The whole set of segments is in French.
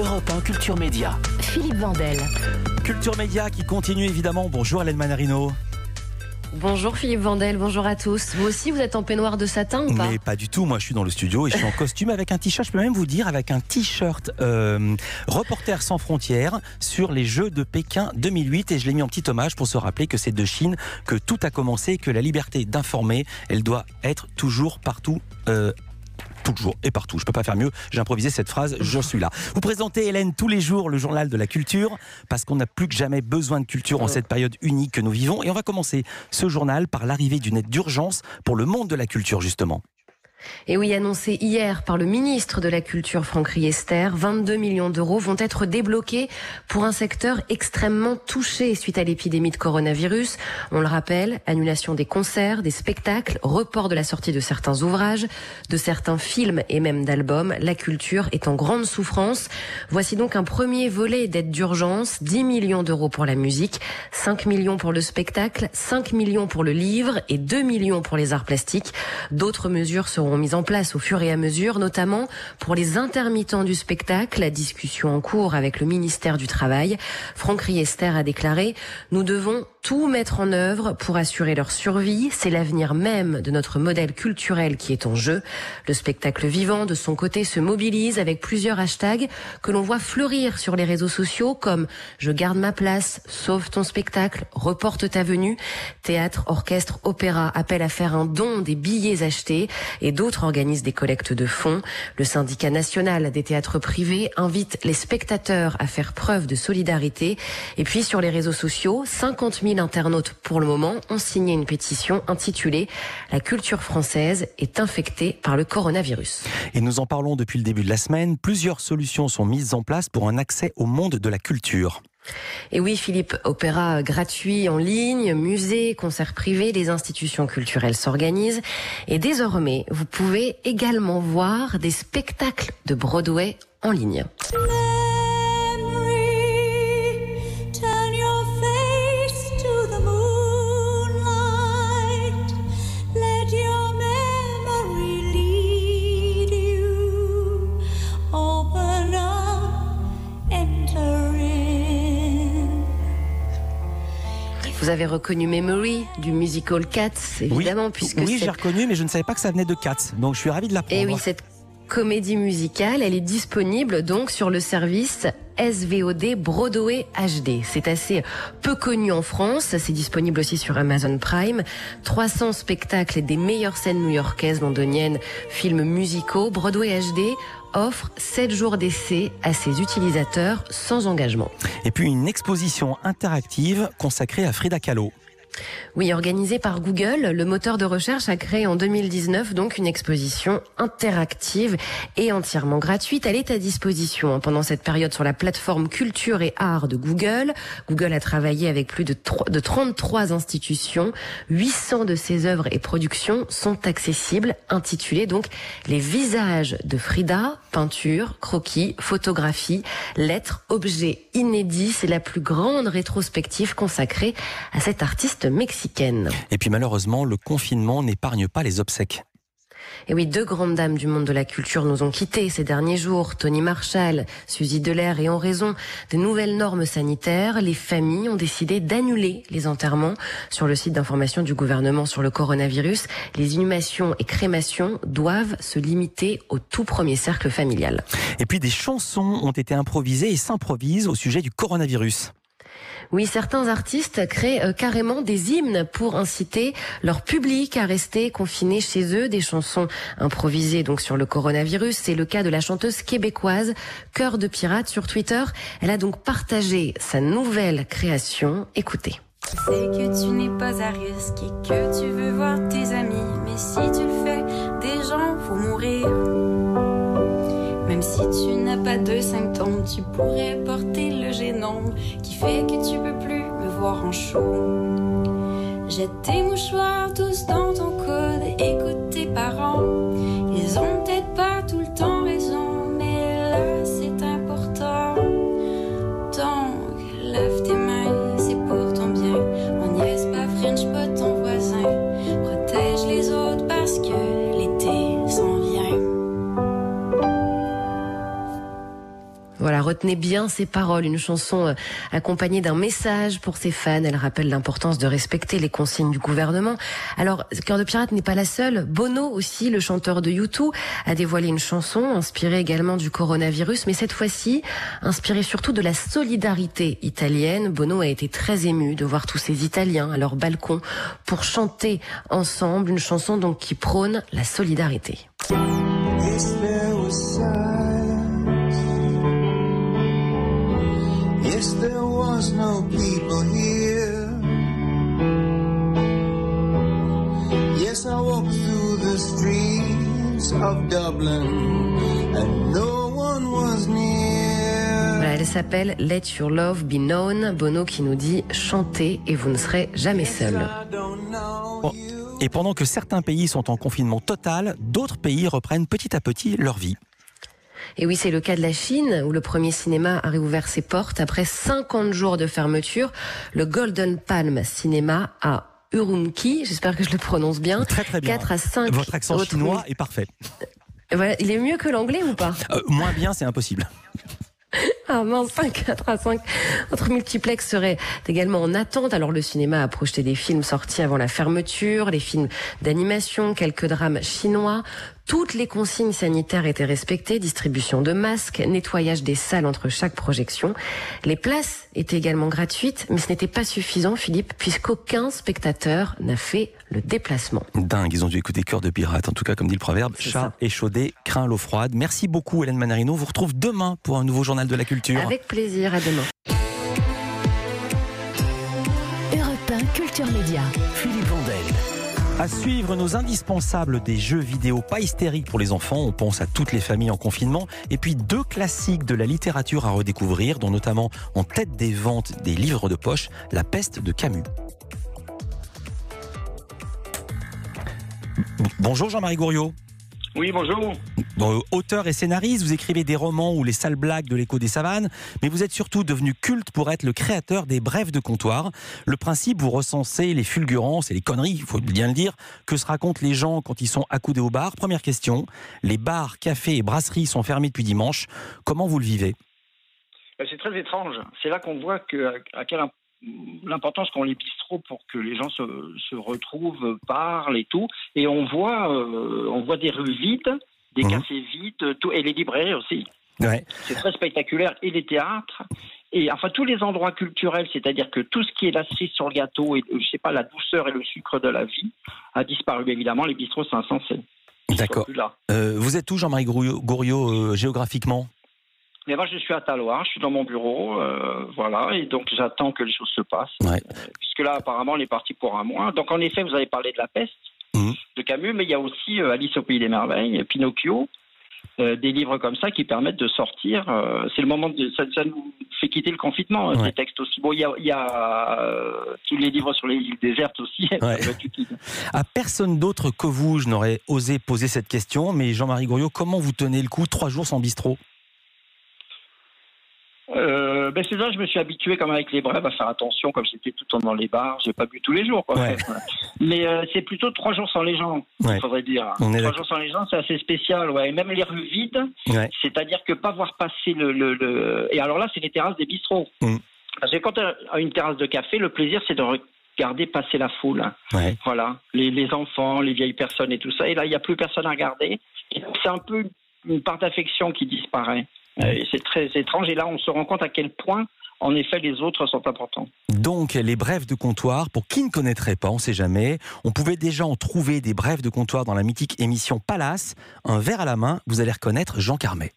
Europe 1 Culture Média. Philippe Vandel. Culture Média qui continue évidemment. Bonjour Hélène Manarino. Bonjour Philippe Vandel, bonjour à tous. Vous aussi, vous êtes en peignoir de satin ou pas? Mais pas du tout, moi je suis dans le studio et je suis en costume avec un t-shirt, je peux même vous dire avec un t-shirt Reporters sans frontières sur les Jeux de Pékin 2008 et je l'ai mis en petit hommage pour se rappeler que c'est de Chine que tout a commencé, que la liberté d'informer, elle doit être toujours partout. Toujours et partout, je peux pas faire mieux, j'ai improvisé cette phrase, je suis là. Vous présentez Hélène tous les jours le journal de la culture, parce qu'on n'a plus que jamais besoin de culture en cette période unique que nous vivons. Et on va commencer ce journal par l'arrivée d'une aide d'urgence pour le monde de la culture justement. Et oui, annoncé hier par le ministre de la Culture Franck Riester, 22 millions d'euros vont être débloqués pour un secteur extrêmement touché suite à l'épidémie de coronavirus. On le rappelle, annulation des concerts, des spectacles, report de la sortie de certains ouvrages, de certains films et même d'albums. La culture est en grande souffrance. Voici donc un premier volet d'aide d'urgence, 10 millions d'euros pour la musique, 5 millions pour le spectacle, 5 millions pour le livre et 2 millions pour les arts plastiques. D'autres mesures seront mises en place au fur et à mesure, notamment pour les intermittents du spectacle. La discussion en cours avec le ministère du Travail. Franck Riester a déclaré « Nous devons tout mettre en œuvre pour assurer leur survie. C'est l'avenir même de notre modèle culturel qui est en jeu. » Le spectacle vivant, de son côté, se mobilise avec plusieurs hashtags que l'on voit fleurir sur les réseaux sociaux comme « Je garde ma place »,« Sauve ton spectacle »,« Reporte ta venue ». Théâtre, orchestre, opéra appellent à faire un don des billets achetés et d'autres organisent des collectes de fonds. Le syndicat national des théâtres privés invite les spectateurs à faire preuve de solidarité. Et puis sur les réseaux sociaux, 50 000 internautes pour le moment ont signé une pétition intitulée « La culture française est infectée par le coronavirus ». Et nous en parlons depuis le début de la semaine. Plusieurs solutions sont mises en place pour un accès au monde de la culture. Et oui Philippe, opéra gratuit en ligne, musées, concerts privés, les institutions culturelles s'organisent. Et désormais, vous pouvez également voir des spectacles de Broadway en ligne. Vous avez reconnu Memory du musical Cats, évidemment, oui, puisque oui, j'ai reconnu, mais je ne savais pas que ça venait de Cats, donc je suis ravi de l'apprendre. Et oui, cette comédie musicale, elle est disponible donc sur le service SVOD Broadway HD. C'est assez peu connu en France, c'est disponible aussi sur Amazon Prime. 300 spectacles et des meilleures scènes new-yorkaises, londoniennes, films musicaux. Broadway HD offre 7 jours d'essai à ses utilisateurs sans engagement. Et puis une exposition interactive consacrée à Frida Kahlo. Oui, organisée par Google, le moteur de recherche a créé en 2019 donc une exposition interactive et entièrement gratuite. Elle est à disposition pendant cette période sur la plateforme Culture et Art de Google. Google a travaillé avec plus de 33 institutions. 800 de ses œuvres et productions sont accessibles, intitulées donc Les visages de Frida, peinture, croquis, photographie, lettres, objets inédits. C'est la plus grande rétrospective consacrée à cette artiste mexicaine. Et puis malheureusement, le confinement n'épargne pas les obsèques. Et oui, 2 grandes dames du monde de la culture nous ont quittés ces derniers jours. Toni Marshall, Suzy Delair, et en raison des nouvelles normes sanitaires, les familles ont décidé d'annuler les enterrements. Sur le site d'information du gouvernement sur le coronavirus, les inhumations et crémations doivent se limiter au tout premier cercle familial. Et puis des chansons ont été improvisées et s'improvisent au sujet du coronavirus. Oui, certains artistes créent carrément des hymnes pour inciter leur public à rester confiné chez eux, des chansons improvisées donc sur le coronavirus. C'est le cas de la chanteuse québécoise Cœur de Pirate sur Twitter. Elle a donc partagé sa nouvelle création. Écoutez. Je sais que tu n'es pas à risque et que tu veux voir tes amis, mais si tu le fais, des gens vont mourir. Même si tu n'as pas de symptômes, tu pourrais porter le génome qui fait que tu peux plus me voir en show. Jette tes mouchoirs tous dans ton coude, écoute tes parents. Ils ont peut-être pas tout le temps raison, mais là c'est important. Donc lave tes mains, c'est pour ton bien. On niaise pas, French pas ton voisin. Protège les autres parce que l'été s'en vient. Voilà, retenez bien ces paroles. Une chanson accompagnée d'un message pour ses fans. Elle rappelle l'importance de respecter les consignes du gouvernement. Alors, Cœur de Pirate n'est pas la seule. Bono aussi, le chanteur de U2, a dévoilé une chanson inspirée également du coronavirus, mais cette fois-ci inspirée surtout de la solidarité italienne. Bono a été très ému de voir tous ces Italiens à leur balcon pour chanter ensemble une chanson donc qui prône la solidarité. Yes, there was silence. Yes, there was no people here. Yes, I walked through the streets of Dublin and no one was near. Voilà, elle s'appelle Let Your Love Be Known. Bono qui nous dit « Chantez et vous ne serez jamais seul ». Bon. Et pendant que certains pays sont en confinement total, d'autres pays reprennent petit à petit leur vie. Et oui, c'est le cas de la Chine, où le premier cinéma a réouvert ses portes après 50 jours de fermeture. Le Golden Palm Cinéma à Urumqi, j'espère que je le prononce bien. Très très bien. 4 à 5 Votre accent chinois est parfait. Voilà, il est mieux que l'anglais ou pas? Moins bien, c'est impossible. Ah mince, 4 à 5 autres multiplex seraient également en attente. Alors le cinéma a projeté des films sortis avant la fermeture, les films d'animation, quelques drames chinois. Toutes les consignes sanitaires étaient respectées, distribution de masques, nettoyage des salles entre chaque projection. Les places étaient également gratuites, mais ce n'était pas suffisant, Philippe, puisqu'aucun spectateur n'a fait le déplacement. Dingue, ils ont dû écouter Cœur de Pirate, en tout cas comme dit le proverbe, chat échaudé craint l'eau froide. Merci beaucoup Hélène Manarino, on vous retrouve demain pour un nouveau journal de la culture. Avec plaisir, à demain. Europe 1 Culture Média. Philippe Vandel. À suivre nos indispensables des jeux vidéo pas hystériques pour les enfants, on pense à toutes les familles en confinement, et puis 2 classiques de la littérature à redécouvrir, dont notamment en tête des ventes des livres de poche, La Peste de Camus. Bonjour Jean-Marie Gouriot. Oui, bonjour. Bon, auteur et scénariste, vous écrivez des romans ou les sales blagues de l'Écho des savanes, mais vous êtes surtout devenu culte pour être le créateur des brèves de comptoir. Le principe, vous recensez les fulgurances et les conneries, il faut bien le dire, que se racontent les gens quand ils sont accoudés au bar. Première question, les bars, cafés et brasseries sont fermés depuis dimanche. Comment vous le vivez ? C'est très étrange. C'est là qu'on voit à quelle l'importance qu'ont les bistrots pour que les gens se retrouvent, parlent et tout. Et on voit des rues vides, des cafés vides, tout, et les librairies aussi. Ouais. C'est très spectaculaire. Et les théâtres, et enfin tous les endroits culturels, c'est-à-dire que tout ce qui est la cerise sur le gâteau et je sais pas, la douceur et le sucre de la vie a disparu. Évidemment, les bistrots, c'est insensé. D'accord. Vous êtes où, Jean-Marie Gouriot, géographiquement ? Mais moi, je suis à Talloires, je suis dans mon bureau, voilà, et donc j'attends que les choses se passent. Ouais. Puisque là, apparemment, on est parti pour un mois. Donc, en effet, vous avez parlé de La Peste de Camus, mais il y a aussi Alice au Pays des Merveilles, Pinocchio, des livres comme ça qui permettent de sortir. C'est le moment ça nous fait quitter le confinement, des textes aussi. Bon, il y a tous les livres sur les îles désertes aussi. Ouais. À personne d'autre que vous, je n'aurais osé poser cette question, mais Jean-Marie Gouriot, comment vous tenez le coup 3 jours sans bistrot ? C'est ça, je me suis habitué comme avec les brèves à faire attention, comme j'étais tout le temps dans les bars, j'ai pas bu tous les jours, quoi. Ouais. Mais c'est plutôt 3 jours sans les gens, il faudrait dire. 3 jours sans les gens, c'est assez spécial, ouais. Et même les rues vides, c'est-à-dire que pas voir passer Et alors là, c'est les terrasses des bistrots. Parce que quand on a une terrasse de café, le plaisir, c'est de regarder passer la foule. Ouais. Voilà, les enfants, les vieilles personnes et tout ça. Et là, il n'y a plus personne à regarder. Et donc, c'est un peu une part d'affection qui disparaît. Et c'est très étrange, et là on se rend compte à quel point en effet les autres sont importants. Donc les brèves de comptoir, pour qui ne connaîtrait pas, on ne sait jamais, on pouvait déjà en trouver des brèves de comptoir dans la mythique émission Palace. Un verre à la main, vous allez reconnaître Jean Carmet.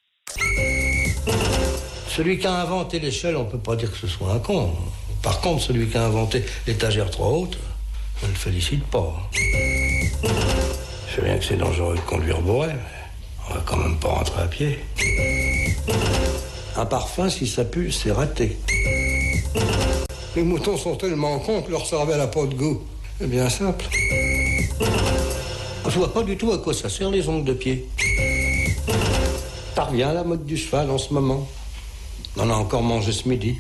Celui qui a inventé l'échelle, on ne peut pas dire que ce soit un con. Par contre, celui qui a inventé l'étagère trop haute, on ne le félicite pas. Je sais bien que c'est dangereux de conduire bourré, mais on va quand même pas rentrer à pied. Un parfum, si ça pue, c'est raté. Les moutons sont tellement cons que leur cervelle n'a pas de goût. C'est bien simple. Je vois pas du tout à quoi ça sert les ongles de pied. Ça revient à la mode du cheval en ce moment. On a encore mangé ce midi.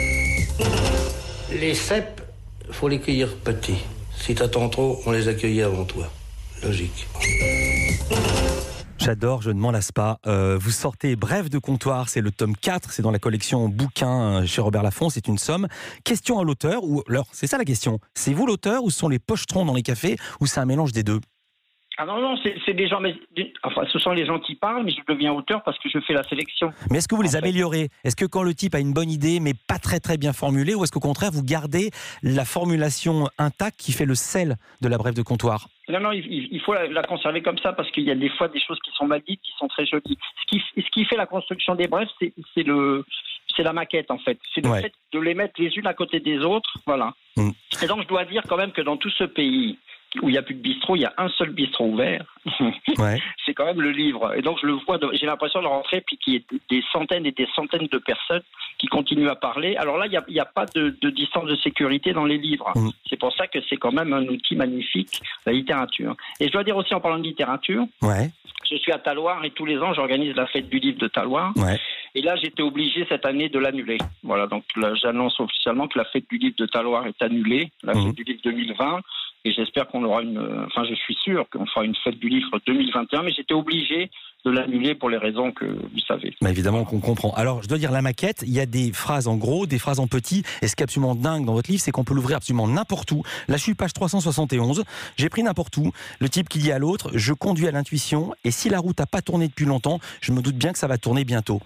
Les cèpes, faut les cueillir petits. Si t'attends trop, on les a cueillis avant toi. Logique. J'adore, je ne m'en lasse pas. Vous sortez Bref de comptoir, c'est le tome 4, c'est dans la collection bouquins chez Robert Laffont, c'est une somme. Question à l'auteur, ou alors, c'est ça la question, c'est vous l'auteur ou ce sont les pochetrons dans les cafés ou c'est un mélange des deux? Ah non, c'est des gens, enfin, ce sont les gens qui parlent, mais je deviens auteur parce que je fais la sélection. Mais est-ce que vous les améliorez? Est-ce que quand le type a une bonne idée, mais pas très très bien formulée, ou est-ce qu'au contraire, vous gardez la formulation intacte qui fait le sel de la Bref de comptoir? Non, il faut la conserver comme ça parce qu'il y a des fois des choses qui sont mal dites, qui sont très jolies. Ce qui fait la construction des brefs, c'est la maquette en fait. C'est le fait de les mettre les unes à côté des autres, voilà. Et donc je dois dire quand même que dans tout ce pays où il n'y a plus de bistrot, il y a un seul bistrot ouvert. C'est quand même le livre. Et donc je le vois, j'ai l'impression de rentrer puis qu'il y ait des centaines et des centaines de personnes qui continuent à parler. Alors là, il n'y a pas de distance de sécurité dans les livres. C'est pour ça que c'est quand même un outil magnifique, la littérature. Et je dois dire aussi en parlant de littérature, je suis à Talloires et tous les ans j'organise la fête du livre de Talloires. Et là, j'étais obligé cette année de l'annuler. Voilà, donc là, j'annonce officiellement que la fête du livre de Talloires est annulée, la fête du livre 2020. Et j'espère qu'on aura je suis sûr qu'on fera une fête du livre 2021, mais j'étais obligé de l'annuler pour les raisons que vous savez. Bah évidemment qu'on comprend. Alors, je dois dire, la maquette, il y a des phrases en gros, des phrases en petit. Et ce qui est absolument dingue dans votre livre, c'est qu'on peut l'ouvrir absolument n'importe où. Là, je suis page 371. J'ai pris n'importe où. Le type qui dit à l'autre, je conduis à l'intuition. Et si la route n'a pas tourné depuis longtemps, je me doute bien que ça va tourner bientôt.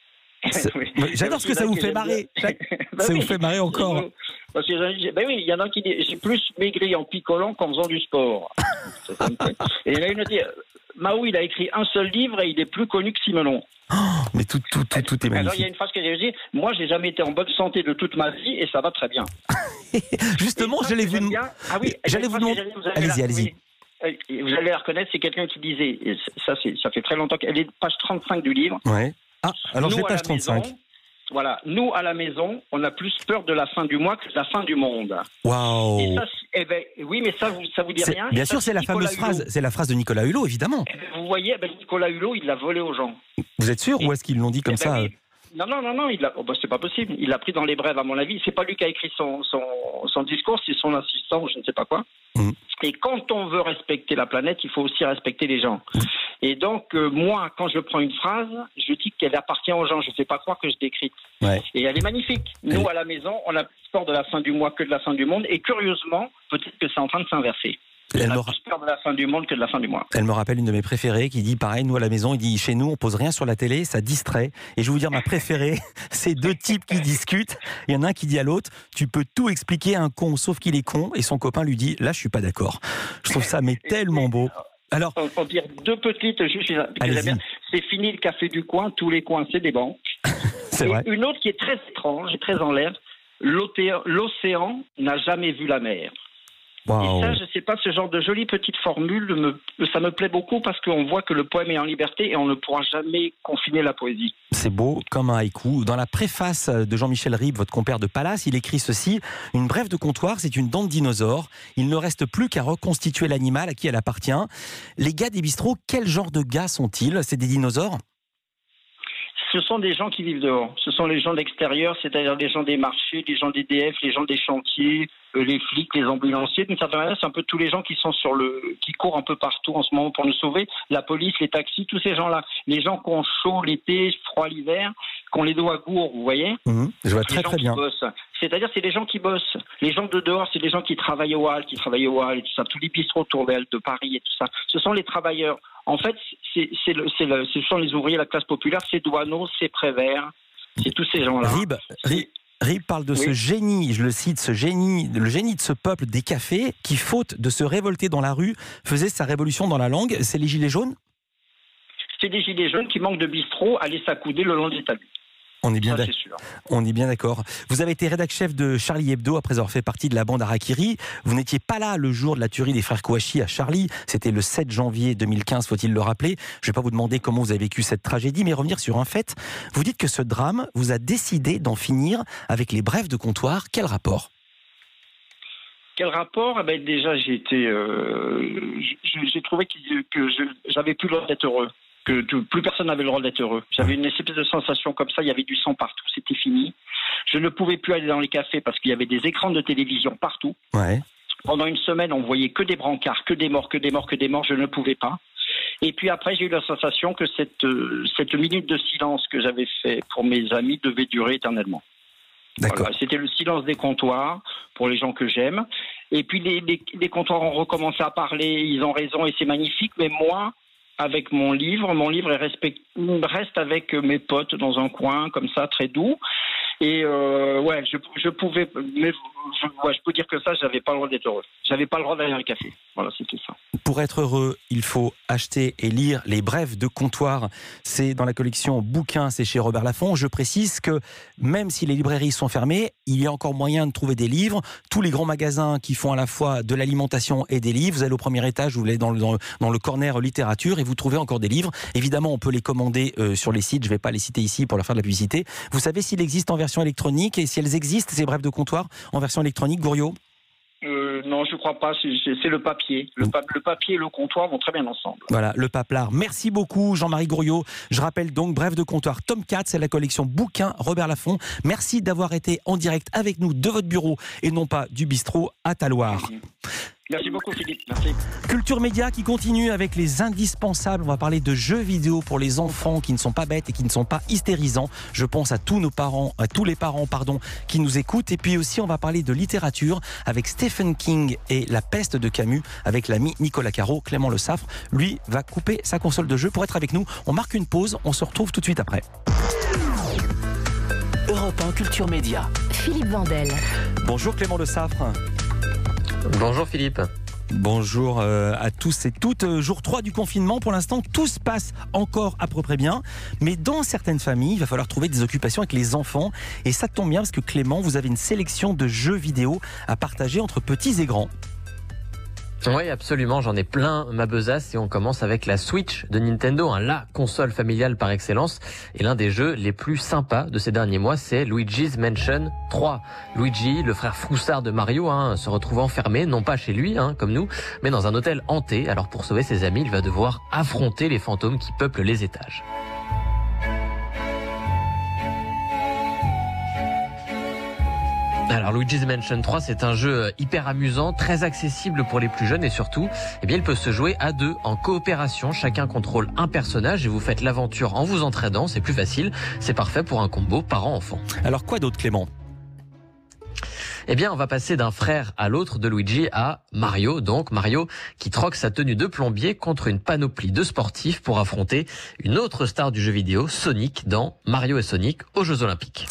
J'adore ce que ça vous fait marrer. Ça vous fait marrer encore. Parce que oui, il y en a qui disent j'ai plus maigri en picolant qu'en faisant du sport. Et il y en a une qui dit Mao, il a écrit un seul livre et il est plus connu que Simenon. Mais tout est magnifique. Alors il y a une phrase que j'ai dit moi, j'ai jamais été en bonne santé de toute ma vie et ça va très bien. Justement, j'allais vous demander. Allez-y. Vous allez la reconnaître, c'est quelqu'un qui disait, ça fait très longtemps, elle est page 35 du livre. Alors j'ai page 35. Voilà, nous à la maison, on a plus peur de la fin du mois que de la fin du monde. Waouh. Et ça, oui, mais ça vous dit rien. Bien sûr, c'est la fameuse phrase, c'est la phrase de Nicolas Hulot, évidemment. Vous voyez, Nicolas Hulot, il l'a volé aux gens. Vous êtes sûr ou est-ce qu'ils l'ont dit comme ça? Non, c'est pas possible. Il l'a pris dans les brèves, à mon avis. C'est pas lui qui a écrit son discours, c'est son assistant ou je ne sais pas quoi. Et quand on veut respecter la planète, il faut aussi respecter les gens. Et donc, moi, quand je prends une phrase, je dis qu'elle appartient aux gens. Je ne fais pas croire que je l'écris. Et elle est magnifique. Nous, à la maison, on a plus peur de la fin du mois que de la fin du monde. Et curieusement, peut-être que c'est en train de s'inverser. On a plus peur de la fin du monde que de la fin du mois. Elle me rappelle une de mes préférées qui dit pareil, nous à la maison, il dit chez nous on pose rien sur la télé, ça distrait. Et je vais vous dire ma préférée, c'est deux types qui discutent. Il y en a un qui dit à l'autre, tu peux tout expliquer à un con sauf qu'il est con. Et son copain lui dit, là je suis pas d'accord. Je trouve ça mais tellement beau. Alors, on dire deux petites juste. C'est fini le café du coin, tous les coins c'est des banques. C'est vrai. Une autre qui est très étrange et très en l'air, l'océan n'a jamais vu la mer. Wow. Et ça, je ne sais pas, ce genre de jolie petite formule, ça me plaît beaucoup parce qu'on voit que le poème est en liberté et on ne pourra jamais confiner la poésie. C'est beau comme un haïku. Dans la préface de Jean-Michel Ribes, votre compère de Palace, il écrit ceci: une brève de comptoir, c'est une dent de dinosaure. Il ne reste plus qu'à reconstituer l'animal à qui elle appartient. Les gars des bistrots, quel genre de gars sont-ils? C'est des dinosaures? Ce sont des gens qui vivent dehors. Ce sont les gens d'extérieur, c'est-à-dire les gens des marchés, les gens des DF, les gens des chantiers, les flics, les ambulanciers. D'une certaine manière, c'est un peu tous les gens qui sont qui courent un peu partout en ce moment pour nous sauver. La police, les taxis, tous ces gens-là. Les gens qui ont chaud l'été, froid l'hiver, qui ont les dos à gourde, vous voyez. Je vois très très bien. C'est-à-dire, c'est les gens qui bossent. Les gens de dehors, c'est les gens qui travaillent au hall, et tout ça. Tous les bistrots autour de Paris et tout ça. Ce sont les travailleurs. En fait, ce sont les ouvriers, la classe populaire, c'est douaneaux, c'est prévert, c'est tous ces gens-là. Ribes parle de ce génie, je le cite, le génie de ce peuple des cafés qui, faute de se révolter dans la rue, faisait sa révolution dans la langue. C'est les gilets jaunes? C'est des gilets jaunes qui manquent de bistrot, aller s'accouder le long des talus. On est bien d'accord. Vous avez été rédac-chef de Charlie Hebdo après avoir fait partie de la bande Harakiri. Vous n'étiez pas là le jour de la tuerie des frères Kouachi à Charlie. C'était le 7 janvier 2015, faut-il le rappeler. Je ne vais pas vous demander comment vous avez vécu cette tragédie, mais revenir sur un fait. Vous dites que ce drame vous a décidé d'en finir avec les brèves de comptoir. Quel rapport? Quel rapport? Déjà, j'ai trouvé que j'avais plus le droit d'être heureux. Que plus personne n'avait le droit d'être heureux. J'avais une espèce de sensation comme ça, il y avait du sang partout, c'était fini. Je ne pouvais plus aller dans les cafés parce qu'il y avait des écrans de télévision partout. Pendant une semaine, on voyait que des brancards, que des morts, je ne pouvais pas. Et puis après, j'ai eu la sensation que cette minute de silence que j'avais fait pour mes amis devait durer éternellement. D'accord. Voilà, c'était le silence des comptoirs pour les gens que j'aime. Et puis les comptoirs ont recommencé à parler, ils ont raison et c'est magnifique. Mais moi, avec mon livre reste avec mes potes dans un coin comme ça, très doux. Et je pouvais, mais je peux dire que ça, j'avais pas le droit d'être heureux. J'avais pas le droit d'aller à un café. Voilà, c'était ça. Pour être heureux, il faut acheter et lire les brèves de comptoir. C'est dans la collection bouquins, c'est chez Robert Laffont. Je précise que même si les librairies sont fermées, il y a encore moyen de trouver des livres. Tous les grands magasins qui font à la fois de l'alimentation et des livres, vous allez au premier étage, vous allez dans le corner littérature et vous trouvez encore des livres. Évidemment, on peut les commander sur les sites. Je ne vais pas les citer ici pour leur faire de la publicité. Vous savez s'il existe en version électronique et si elles existent, ces brèves de comptoir, en version électronique, Gouriot ? Non, je crois pas. C'est le papier. Le papier et le comptoir vont très bien ensemble. Voilà, le paplard. Merci beaucoup, Jean-Marie Gouriot. Je rappelle donc, bref de comptoir, tome 4, c'est la collection bouquins Robert Laffont. Merci d'avoir été en direct avec nous de votre bureau et non pas du bistrot à Talloires. Merci beaucoup, Philippe. Merci. Culture Média qui continue avec les indispensables. On va parler de jeux vidéo pour les enfants qui ne sont pas bêtes et qui ne sont pas hystérisants. Je pense à tous les parents, qui nous écoutent. Et puis aussi, on va parler de littérature avec Stephen King et La Peste de Camus avec l'ami Nicolas Caro. Clément Le Saffre, lui, va couper sa console de jeu pour être avec nous. On marque une pause. On se retrouve tout de suite après. Europe 1 Culture Média. Philippe Vandel. Bonjour Clément Le Saffre. Bonjour Philippe. Bonjour à tous et toutes. Jour 3 du confinement. Pour l'instant, tout se passe encore à peu près bien. Mais dans certaines familles, il va falloir trouver des occupations avec les enfants. Et ça tombe bien parce que Clément, vous avez une sélection de jeux vidéo à partager entre petits et grands. Oui, absolument, j'en ai plein ma besace et on commence avec la Switch de Nintendo, la console familiale par excellence. Et l'un des jeux les plus sympas de ces derniers mois, c'est Luigi's Mansion 3. Luigi, le frère froussard de Mario, se retrouve enfermé, non pas chez lui, comme nous, mais dans un hôtel hanté. Alors pour sauver ses amis, il va devoir affronter les fantômes qui peuplent les étages. Alors Luigi's Mansion 3, c'est un jeu hyper amusant, très accessible pour les plus jeunes et surtout, il peut se jouer à deux en coopération. Chacun contrôle un personnage et vous faites l'aventure en vous entraînant, c'est plus facile, c'est parfait pour un combo parent-enfant. Alors quoi d'autre Clément ? On va passer d'un frère à l'autre de Luigi à Mario. Donc Mario qui troque sa tenue de plombier contre une panoplie de sportifs pour affronter une autre star du jeu vidéo, Sonic, dans Mario et Sonic aux Jeux Olympiques.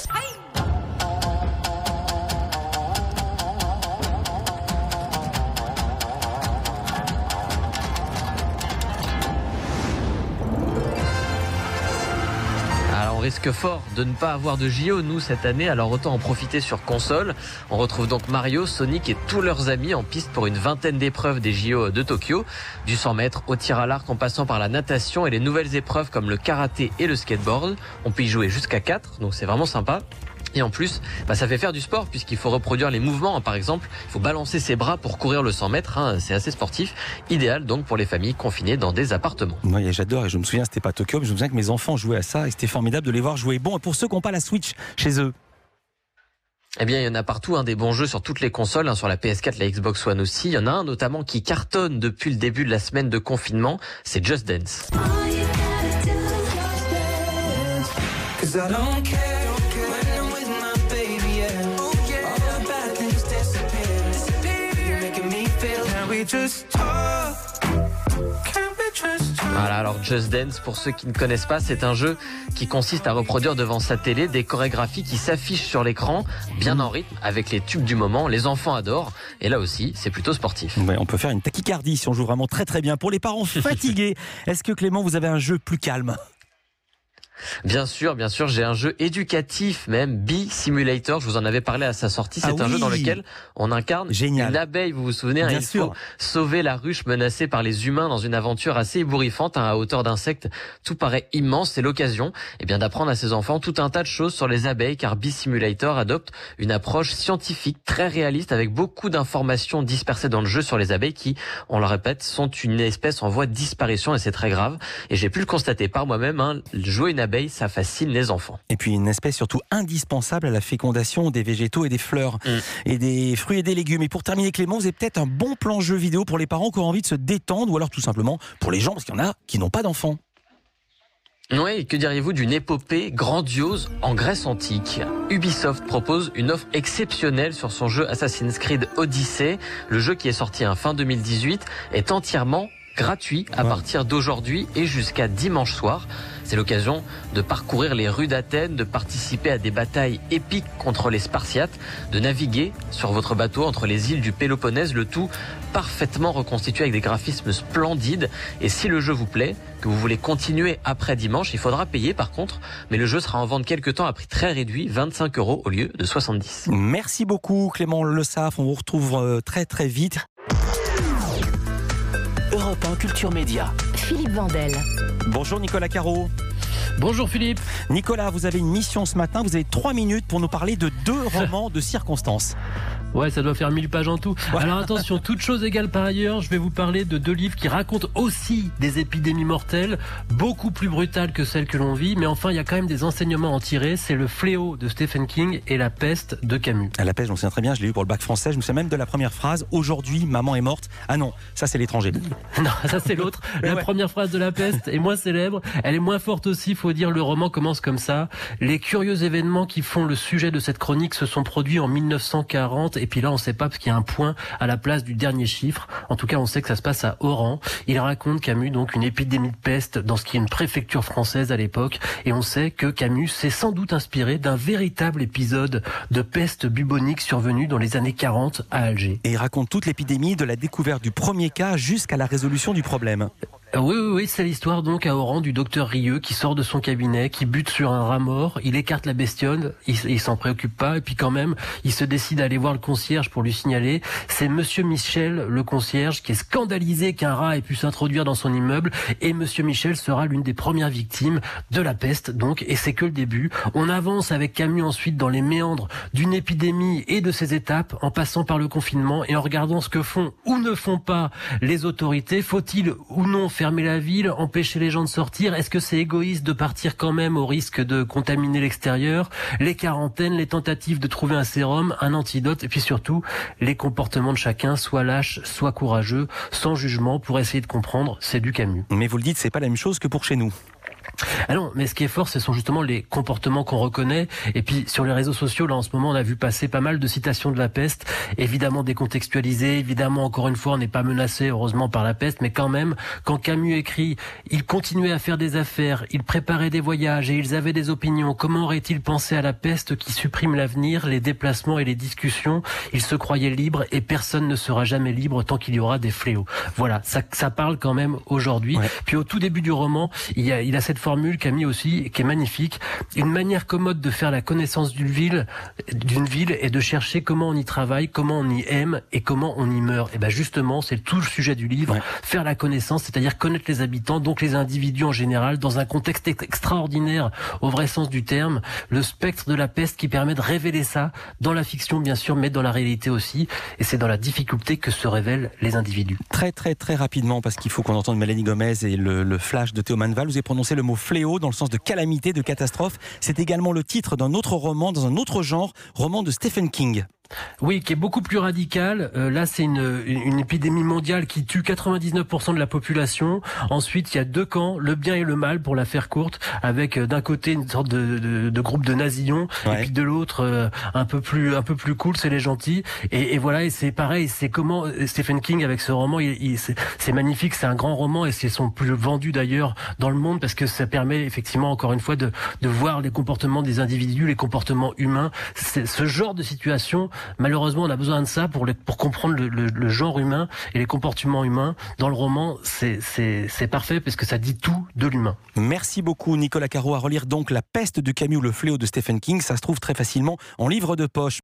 Risque fort de ne pas avoir de JO nous cette année, alors autant en profiter sur console. On retrouve donc Mario, Sonic et tous leurs amis en piste pour une vingtaine d'épreuves des JO de Tokyo, du 100 mètres au tir à l'arc en passant par la natation et les nouvelles épreuves comme le karaté et le skateboard. On peut y jouer jusqu'à 4, donc c'est vraiment sympa. Et en plus, ça fait faire du sport puisqu'il faut reproduire les mouvements. Par exemple, il faut balancer ses bras pour courir le 100 mètres. C'est assez sportif. Idéal donc pour les familles confinées dans des appartements. Oui, j'adore et je me souviens, c'était pas Tokyo, mais je me souviens que mes enfants jouaient à ça et c'était formidable de les voir jouer. Bon, et pour ceux qui n'ont pas la Switch chez eux, il y en a partout, des bons jeux sur toutes les consoles, sur la PS4, la Xbox One aussi. Il y en a un notamment qui cartonne depuis le début de la semaine de confinement, c'est Just Dance. Voilà, alors Just Dance, pour ceux qui ne connaissent pas, c'est un jeu qui consiste à reproduire devant sa télé des chorégraphies qui s'affichent sur l'écran, bien en rythme, avec les tubes du moment. Les enfants adorent, et là aussi, c'est plutôt sportif. Ouais, on peut faire une tachycardie si on joue vraiment très très bien. Pour les parents fatigués, est-ce que Clément, vous avez un jeu plus calme ? Bien sûr, j'ai un jeu éducatif même, Bee Simulator, je vous en avais parlé à sa sortie, c'est un jeu dans lequel on incarne une abeille, vous vous souvenez, il faut sauver la ruche menacée par les humains dans une aventure assez ébouriffante, à hauteur d'insectes, tout paraît immense, c'est l'occasion d'apprendre à ses enfants tout un tas de choses sur les abeilles, car Bee Simulator adopte une approche scientifique très réaliste avec beaucoup d'informations dispersées dans le jeu sur les abeilles qui, on le répète, sont une espèce en voie de disparition et c'est très grave, et j'ai pu le constater par moi-même, jouer une abeille, ça fascine les enfants. Et puis une espèce surtout indispensable à la fécondation des végétaux et des fleurs, et des fruits et des légumes. Et pour terminer, Clément, vous avez peut-être un bon plan jeu vidéo pour les parents qui ont envie de se détendre, ou alors tout simplement pour les gens, parce qu'il y en a qui n'ont pas d'enfants. Oui, que diriez-vous d'une épopée grandiose en Grèce antique ? Ubisoft propose une offre exceptionnelle sur son jeu Assassin's Creed Odyssey. Le jeu qui est sorti fin 2018 est entièrement gratuit à partir d'aujourd'hui et jusqu'à dimanche soir. C'est l'occasion de parcourir les rues d'Athènes, de participer à des batailles épiques contre les Spartiates, de naviguer sur votre bateau entre les îles du Péloponnèse, le tout parfaitement reconstitué avec des graphismes splendides. Et si le jeu vous plaît, que vous voulez continuer après dimanche, il faudra payer par contre, mais le jeu sera en vente quelque temps à prix très réduit, 25 € au lieu de 70. Merci beaucoup Clément Le Saff, on vous retrouve très très vite. Europe 1 Culture Média. Philippe Vandel. Bonjour Nicolas Caro. Bonjour Philippe. Nicolas, vous avez une mission ce matin, vous avez 3 minutes pour nous parler de 2 romans de circonstances. Ouais, ça doit faire 1000 pages en tout. Ouais. Alors attention, toutes choses égales par ailleurs, je vais vous parler de 2 livres qui racontent aussi des épidémies mortelles, beaucoup plus brutales que celles que l'on vit, mais enfin il y a quand même des enseignements à en tirer. C'est Le Fléau de Stephen King et La Peste de Camus. La Peste, j'en souviens très bien, je l'ai lu pour le bac français, je me souviens même de la première phrase, aujourd'hui maman est morte. Ah non, ça c'est l'étranger. Non, ça c'est l'autre. La première phrase de La Peste est moins célèbre, elle est moins forte aussi, faut dire, le roman commence comme ça. Les curieux événements qui font le sujet de cette chronique se sont produits en 1940, et puis là on sait pas parce qu'il y a un point à la place du dernier chiffre. En tout cas, on sait que ça se passe à Oran. Il raconte, Camus, donc une épidémie de peste dans ce qui est une préfecture française à l'époque, et on sait que Camus s'est sans doute inspiré d'un véritable épisode de peste bubonique survenu dans les années 40 à Alger. Et il raconte toute l'épidémie de la découverte du premier cas jusqu'à la résolution du problème. Oui, c'est l'histoire donc à Oran du docteur Rieux qui sort de son cabinet, qui bute sur un rat mort, il écarte la bestiole, il s'en préoccupe pas, et puis quand même, il se décide à aller voir le concierge pour lui signaler. C'est Monsieur Michel, le concierge, qui est scandalisé qu'un rat ait pu s'introduire dans son immeuble, et Monsieur Michel sera l'une des premières victimes de la peste, donc, et c'est que le début. On avance avec Camus ensuite dans les méandres d'une épidémie et de ses étapes, en passant par le confinement, et en regardant ce que font ou ne font pas les autorités. Faut-il ou non fermer la ville, empêcher les gens de sortir? Est-ce que c'est égoïste de partir quand même au risque de contaminer l'extérieur? Les quarantaines, les tentatives de trouver un sérum, un antidote, et puis surtout, les comportements de chacun, soit lâches, soit courageux, sans jugement, pour essayer de comprendre. C'est du Camus. Mais vous le dites, c'est pas la même chose que pour chez nous. Ah non, mais ce qui est fort, ce sont justement les comportements qu'on reconnaît. Et puis sur les réseaux sociaux, là en ce moment, on a vu passer pas mal de citations de la peste, évidemment décontextualisées, évidemment encore une fois, on n'est pas menacé heureusement par la peste, mais quand même, quand Camus écrit, ils continuaient à faire des affaires, ils préparaient des voyages et ils avaient des opinions. Comment auraient-ils pensé à la peste qui supprime l'avenir, les déplacements et les discussions? Ils se croyaient libres et personne ne sera jamais libre tant qu'il y aura des fléaux. Voilà, ça parle quand même aujourd'hui. Ouais. Puis au tout début du roman, il a cette formule, Camille aussi, qui est magnifique. Une manière commode de faire la connaissance d'une ville est de chercher comment on y travaille, comment on y aime et comment on y meurt. Et ben justement, c'est tout le sujet du livre. Ouais. Faire la connaissance, c'est-à-dire connaître les habitants, donc les individus en général, dans un contexte extraordinaire au vrai sens du terme. Le spectre de la peste qui permet de révéler ça dans la fiction, bien sûr, mais dans la réalité aussi. Et c'est dans la difficulté que se révèlent les individus. Très rapidement, parce qu'il faut qu'on entende Mélanie Gomez et le flash de Théo Manval. Vous avez prononcé le mot fléau dans le sens de calamité, de catastrophe. C'est également le titre d'un autre roman, dans un autre genre, roman de Stephen King. Oui, qui est beaucoup plus radical. Là, c'est une épidémie mondiale qui tue 99% de la population. Ensuite, il y a 2 camps, le bien et le mal, pour la faire courte, avec d'un côté une sorte de groupe de nazillons, ouais. Et puis de l'autre un peu plus cool, c'est les gentils. Et voilà, et c'est pareil. C'est comment Stephen King avec ce roman, c'est magnifique. C'est un grand roman et c'est son plus vendu d'ailleurs dans le monde parce que ça permet effectivement encore une fois de voir les comportements des individus, les comportements humains. C'est ce genre de situation. Malheureusement, on a besoin de ça pour comprendre le genre humain et les comportements humains. Dans le roman, c'est parfait parce que ça dit tout de l'humain. Merci beaucoup Nicolas Caro. À relire donc La Peste de Camus, le fléau de Stephen King. Ça se trouve très facilement en livre de poche.